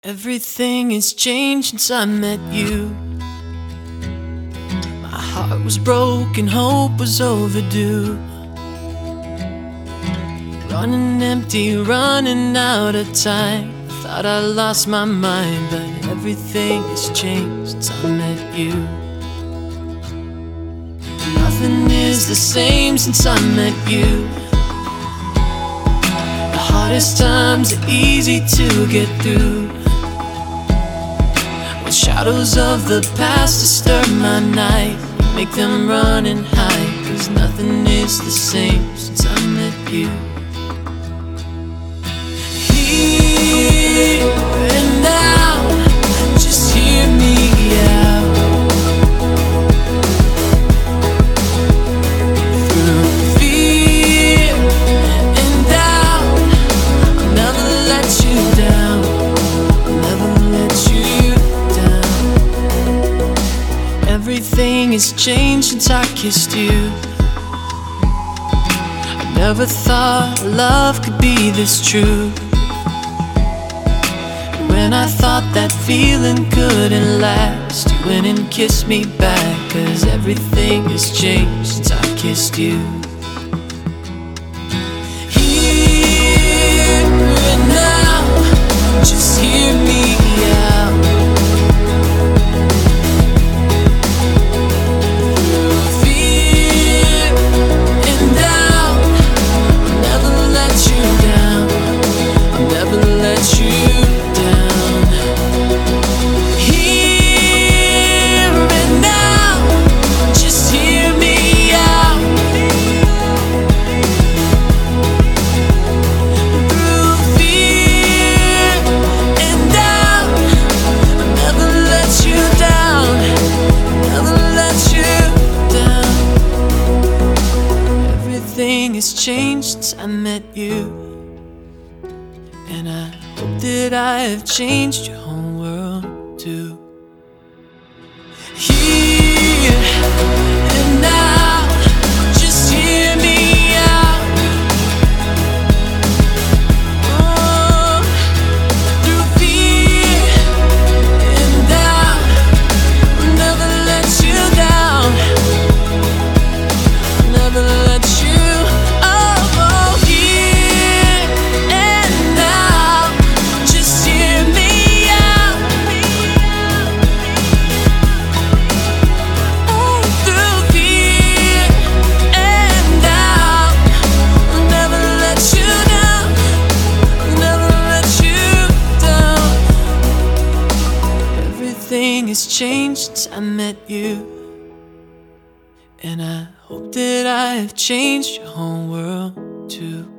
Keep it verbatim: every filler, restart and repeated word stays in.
Everything has changed since I met you. My heart was broken, hope was overdue. Running empty, running out of time. Thought I lost my mind, but everything has changed since I met you. Nothing is the same since I met you. The hardest times are easy to get through. When shadows of the past disturb my night, make them run and hide, 'cause nothing is the same since I met you. Here and now, just hear me out. Through fear and doubt, I'll never let you down. I'll never let you down. Everything has changed since I kissed you. I never thought love could be this true. When I thought that feeling couldn't last, you went and kissed me back, 'cause everything has changed since I kissed you. Here and now, just hear me out. Through fear and doubt, I'll never let you down. I'll never let you down. Here and now, just hear me out. Through fear and doubt, I'll never let you down. Never let you down. Everything has changed since I met you, and I hope that I have changed your whole world too. Here and now, just hear me out. Oh, through fear and doubt, I'll never let you down. I'll never let you. Oh, oh, here and now, just hear me out. Oh, through fear and doubt, I'll never let you down. I'll never let you down. Everything has changed since I met you, and I hope that I have changed your whole world too.